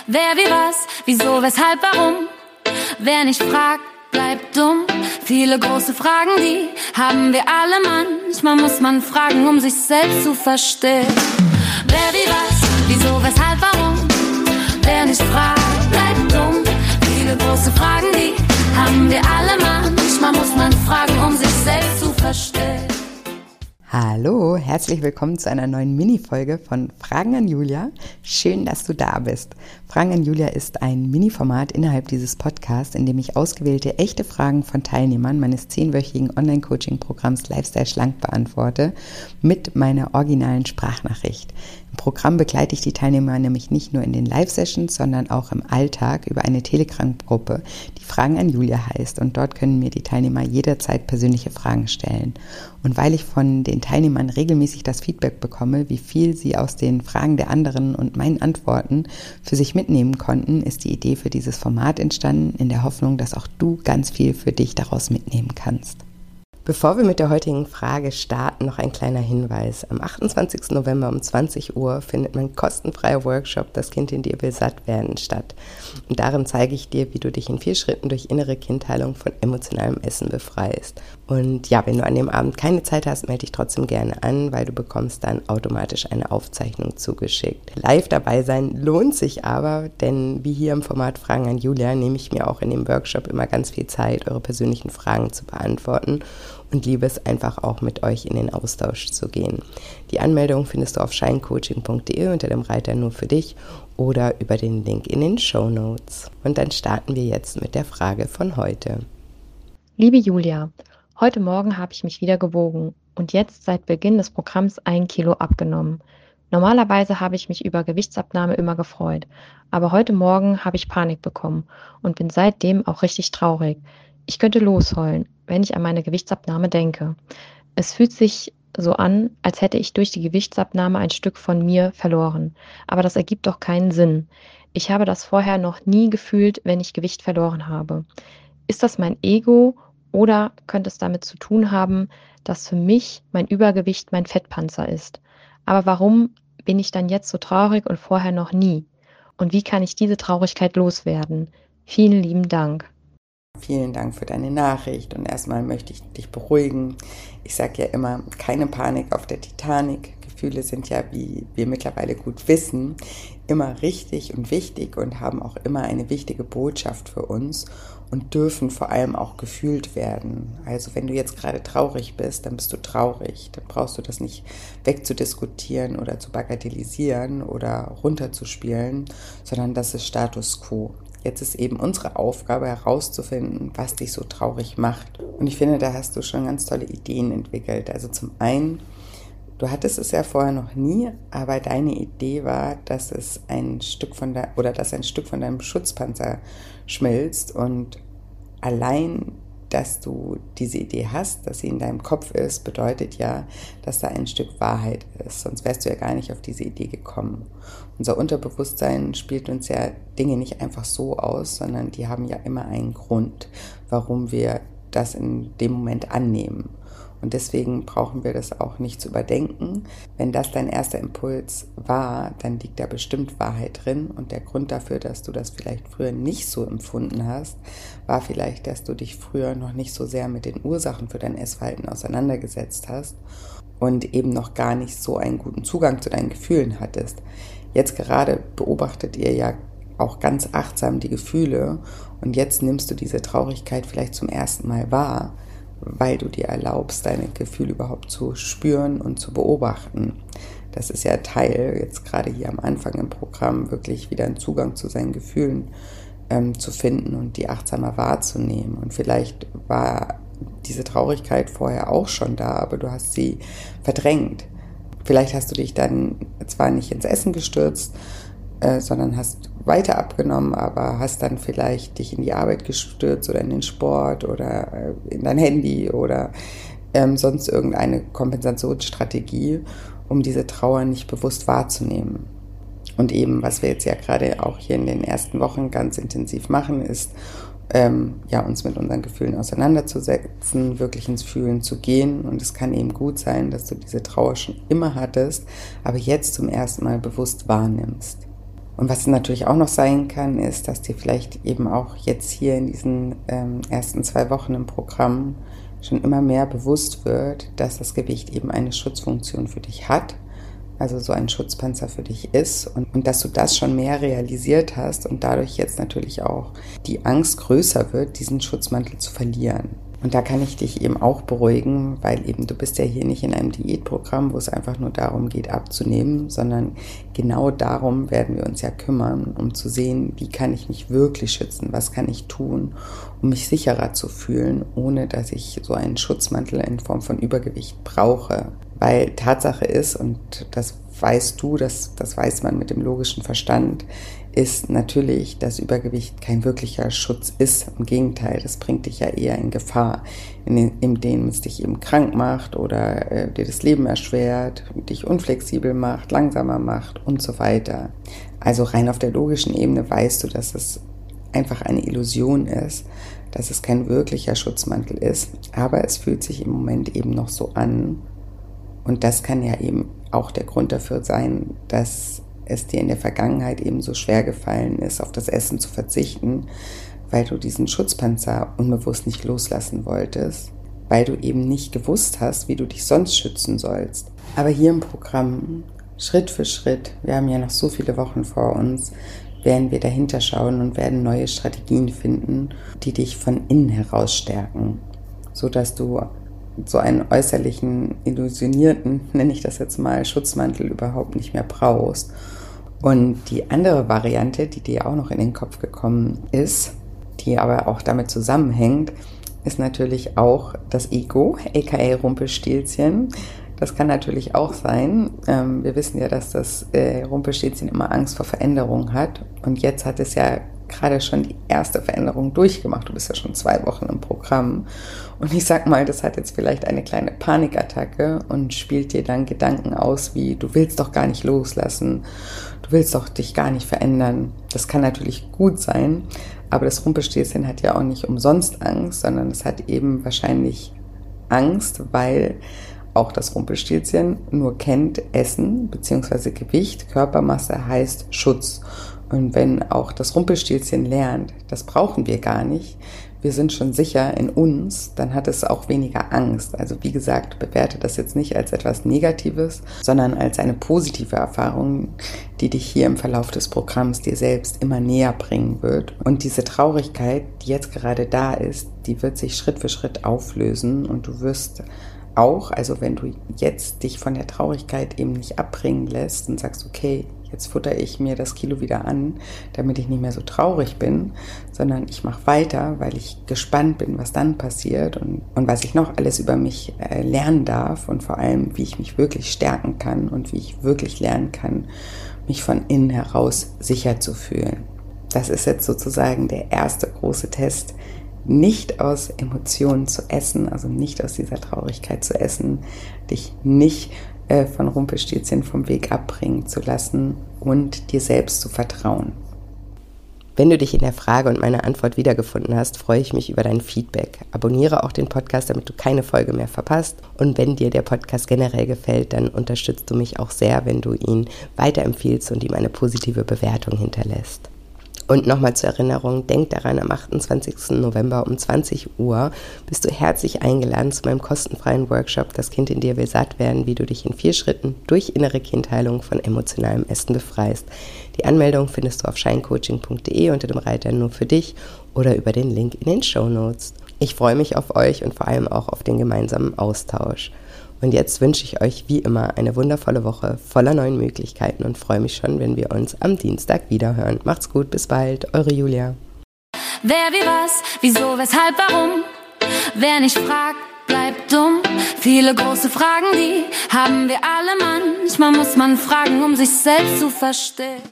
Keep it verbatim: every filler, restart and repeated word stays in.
Wer, wie, was, wieso, weshalb, warum? Wer nicht fragt, bleibt dumm. Viele große Fragen, die haben wir alle. Manchmal muss man fragen, um sich selbst zu verstehen. Wer, wie, was, wieso, weshalb, warum? Wer nicht fragt, bleibt dumm. Viele große Fragen, die haben wir alle. Manchmal muss man fragen, um sich selbst zu verstehen. Hallo, herzlich willkommen zu einer neuen Mini-Folge von Fragen an Julia. Schön, dass du da bist. Fragen an Julia ist ein Mini-Format innerhalb dieses Podcasts, in dem ich ausgewählte echte Fragen von Teilnehmern meines zehnwöchigen Online-Coaching-Programms Lifestyle Schlank beantworte mit meiner originalen Sprachnachricht. Im Programm begleite ich die Teilnehmer nämlich nicht nur in den Live-Sessions, sondern auch im Alltag über eine Telegram-Gruppe, die Fragen an Julia heißt. Und dort können mir die Teilnehmer jederzeit persönliche Fragen stellen. Und weil ich von den Teilnehmern regelmäßig das Feedback bekomme, wie viel sie aus den Fragen der anderen und meinen Antworten für sich mitnehmen konnten, ist die Idee für dieses Format entstanden, in der Hoffnung, dass auch du ganz viel für dich daraus mitnehmen kannst. Bevor wir mit der heutigen Frage starten, noch ein kleiner Hinweis. Am achtundzwanzigsten November um zwanzig Uhr findet mein kostenfreier Workshop „Das Kind in dir will satt werden" statt. Und darin zeige ich dir, wie du dich in vier Schritten durch innere Kindheilung von emotionalem Essen befreist. Und ja, wenn du an dem Abend keine Zeit hast, melde dich trotzdem gerne an, weil du bekommst dann automatisch eine Aufzeichnung zugeschickt. Live dabei sein lohnt sich aber, denn wie hier im Format Fragen an Julia nehme ich mir auch in dem Workshop immer ganz viel Zeit, eure persönlichen Fragen zu beantworten und liebe es einfach auch mit euch in den Austausch zu gehen. Die Anmeldung findest du auf shinecoaching punkt de unter dem Reiter Nur für dich oder über den Link in den Shownotes. Und dann starten wir jetzt mit der Frage von heute. Liebe Julia, heute Morgen habe ich mich wieder gewogen und jetzt seit Beginn des Programms ein Kilo abgenommen. Normalerweise habe ich mich über Gewichtsabnahme immer gefreut, aber heute Morgen habe ich Panik bekommen und bin seitdem auch richtig traurig. Ich könnte losheulen, wenn ich an meine Gewichtsabnahme denke. Es fühlt sich so an, als hätte ich durch die Gewichtsabnahme ein Stück von mir verloren. Aber das ergibt doch keinen Sinn. Ich habe das vorher noch nie gefühlt, wenn ich Gewicht verloren habe. Ist das mein Ego oder könnte es damit zu tun haben, dass für mich mein Übergewicht mein Fettpanzer ist? Aber warum bin ich dann jetzt so traurig und vorher noch nie? Und wie kann ich diese Traurigkeit loswerden? Vielen lieben Dank. Vielen Dank für deine Nachricht und erstmal möchte ich dich beruhigen. Ich sage ja immer, keine Panik auf der Titanic. Gefühle sind ja, wie wir mittlerweile gut wissen, immer richtig und wichtig und haben auch immer eine wichtige Botschaft für uns und dürfen vor allem auch gefühlt werden. Also wenn du jetzt gerade traurig bist, dann bist du traurig. Dann brauchst du das nicht wegzudiskutieren oder zu bagatellisieren oder runterzuspielen, sondern das ist Status quo. Jetzt ist eben unsere Aufgabe herauszufinden, was dich so traurig macht. Und ich finde, da hast du schon ganz tolle Ideen entwickelt. Also zum einen, du hattest es ja vorher noch nie, aber deine Idee war, dass es ein Stück von der, oder dass ein Stück von deinem Schutzpanzer schmilzt und allein, dass du diese Idee hast, dass sie in deinem Kopf ist, bedeutet ja, dass da ein Stück Wahrheit ist. Sonst wärst du ja gar nicht auf diese Idee gekommen. Unser Unterbewusstsein spielt uns ja Dinge nicht einfach so aus, sondern die haben ja immer einen Grund, warum wir das in dem Moment annehmen. Und deswegen brauchen wir das auch nicht zu überdenken. Wenn das dein erster Impuls war, dann liegt da bestimmt Wahrheit drin. Und der Grund dafür, dass du das vielleicht früher nicht so empfunden hast, war vielleicht, dass du dich früher noch nicht so sehr mit den Ursachen für dein Essverhalten auseinandergesetzt hast und eben noch gar nicht so einen guten Zugang zu deinen Gefühlen hattest. Jetzt gerade beobachtet ihr ja auch ganz achtsam die Gefühle und jetzt nimmst du diese Traurigkeit vielleicht zum ersten Mal wahr, weil du dir erlaubst, deine Gefühle überhaupt zu spüren und zu beobachten. Das ist ja Teil, jetzt gerade hier am Anfang im Programm, wirklich wieder einen Zugang zu seinen Gefühlen ähm, zu finden und die achtsamer wahrzunehmen. Und vielleicht war diese Traurigkeit vorher auch schon da, aber du hast sie verdrängt. Vielleicht hast du dich dann zwar nicht ins Essen gestürzt, äh, sondern hast weiter abgenommen, aber hast dann vielleicht dich in die Arbeit gestürzt oder in den Sport oder äh, in dein Handy oder ähm, sonst irgendeine Kompensationsstrategie, um diese Trauer nicht bewusst wahrzunehmen. Und eben, was wir jetzt ja gerade auch hier in den ersten Wochen ganz intensiv machen, ist, ähm, ja, uns mit unseren Gefühlen auseinanderzusetzen, wirklich ins Fühlen zu gehen. Und es kann eben gut sein, dass du diese Trauer schon immer hattest, aber jetzt zum ersten Mal bewusst wahrnimmst. Und was natürlich auch noch sein kann, ist, dass dir vielleicht eben auch jetzt hier in diesen ähm, ersten zwei Wochen im Programm schon immer mehr bewusst wird, dass das Gewicht eben eine Schutzfunktion für dich hat, also so ein Schutzpanzer für dich ist und, und dass du das schon mehr realisiert hast und dadurch jetzt natürlich auch die Angst größer wird, diesen Schutzmantel zu verlieren. Und da kann ich dich eben auch beruhigen, weil eben du bist ja hier nicht in einem Diätprogramm, wo es einfach nur darum geht, abzunehmen, sondern genau darum werden wir uns ja kümmern, um zu sehen, wie kann ich mich wirklich schützen, was kann ich tun, um mich sicherer zu fühlen, ohne dass ich so einen Schutzmantel in Form von Übergewicht brauche. Weil Tatsache ist, und das weißt du, das, das weiß man mit dem logischen Verstand, ist natürlich, dass Übergewicht kein wirklicher Schutz ist. Im Gegenteil, das bringt dich ja eher in Gefahr, indem es dich eben krank macht oder äh, dir das Leben erschwert, dich unflexibel macht, langsamer macht und so weiter. Also rein auf der logischen Ebene weißt du, dass es einfach eine Illusion ist, dass es kein wirklicher Schutzmantel ist, aber es fühlt sich im Moment eben noch so an. Und das kann ja eben auch der Grund dafür sein, dass es dir in der Vergangenheit eben so schwer gefallen ist, auf das Essen zu verzichten, weil du diesen Schutzpanzer unbewusst nicht loslassen wolltest, weil du eben nicht gewusst hast, wie du dich sonst schützen sollst. Aber hier im Programm, Schritt für Schritt, wir haben ja noch so viele Wochen vor uns, werden wir dahinter schauen und werden neue Strategien finden, die dich von innen heraus stärken, sodass du so einen äußerlichen, illusionierten, nenne ich das jetzt mal, Schutzmantel überhaupt nicht mehr brauchst. Und die andere Variante, die dir auch noch in den Kopf gekommen ist, die aber auch damit zusammenhängt, ist natürlich auch das Ego, aka Rumpelstilzchen. Das kann natürlich auch sein. Ähm, wir wissen ja, dass das äh, Rumpelstilzchen immer Angst vor Veränderung hat. Und jetzt hat es ja gerade schon die erste Veränderung durchgemacht. Du bist ja schon zwei Wochen im Programm. Und ich sag mal, das hat jetzt vielleicht eine kleine Panikattacke und spielt dir dann Gedanken aus wie, du willst doch gar nicht loslassen, du willst doch dich gar nicht verändern. Das kann natürlich gut sein, aber das Rumpelstilzchen hat ja auch nicht umsonst Angst, sondern es hat eben wahrscheinlich Angst, weil auch das Rumpelstilzchen nur kennt Essen bzw. Gewicht, Körpermasse heißt Schutz. Und wenn auch das Rumpelstilzchen lernt, das brauchen wir gar nicht, wir sind schon sicher in uns, dann hat es auch weniger Angst. Also wie gesagt, bewerte das jetzt nicht als etwas Negatives, sondern als eine positive Erfahrung, die dich hier im Verlauf des Programms dir selbst immer näher bringen wird. Und diese Traurigkeit, die jetzt gerade da ist, die wird sich Schritt für Schritt auflösen und du wirst auch, also wenn du jetzt dich von der Traurigkeit eben nicht abbringen lässt und sagst, okay, jetzt futter ich mir das Kilo wieder an, damit ich nicht mehr so traurig bin, sondern ich mache weiter, weil ich gespannt bin, was dann passiert und, und was ich noch alles über mich äh, lernen darf und vor allem, wie ich mich wirklich stärken kann und wie ich wirklich lernen kann, mich von innen heraus sicher zu fühlen. Das ist jetzt sozusagen der erste große Test, nicht aus Emotionen zu essen, also nicht aus dieser Traurigkeit zu essen, dich nicht äh, von Rumpelstilzchen vom Weg abbringen zu lassen und dir selbst zu vertrauen. Wenn du dich in der Frage und meiner Antwort wiedergefunden hast, freue ich mich über dein Feedback. Abonniere auch den Podcast, damit du keine Folge mehr verpasst. Und wenn dir der Podcast generell gefällt, dann unterstützt du mich auch sehr, wenn du ihn weiterempfiehlst und ihm eine positive Bewertung hinterlässt. Und nochmal zur Erinnerung, denk daran, am achtundzwanzigsten November um zwanzig Uhr bist du herzlich eingeladen zu meinem kostenfreien Workshop Das Kind in dir will satt werden, wie du dich in vier Schritten durch innere Kindheilung von emotionalem Essen befreist. Die Anmeldung findest du auf shinecoaching punkt de unter dem Reiter nur für dich oder über den Link in den Shownotes. Ich freue mich auf euch und vor allem auch auf den gemeinsamen Austausch. Und jetzt wünsche ich euch wie immer eine wundervolle Woche voller neuen Möglichkeiten und freue mich schon, wenn wir uns am Dienstag wiederhören. Macht's gut, bis bald, eure Julia. Wer, wie, was, wieso, weshalb, warum? Wer nicht fragt, bleibt dumm. Viele große Fragen, die haben wir alle manchmal, muss man fragen, um sich selbst zu verstehen.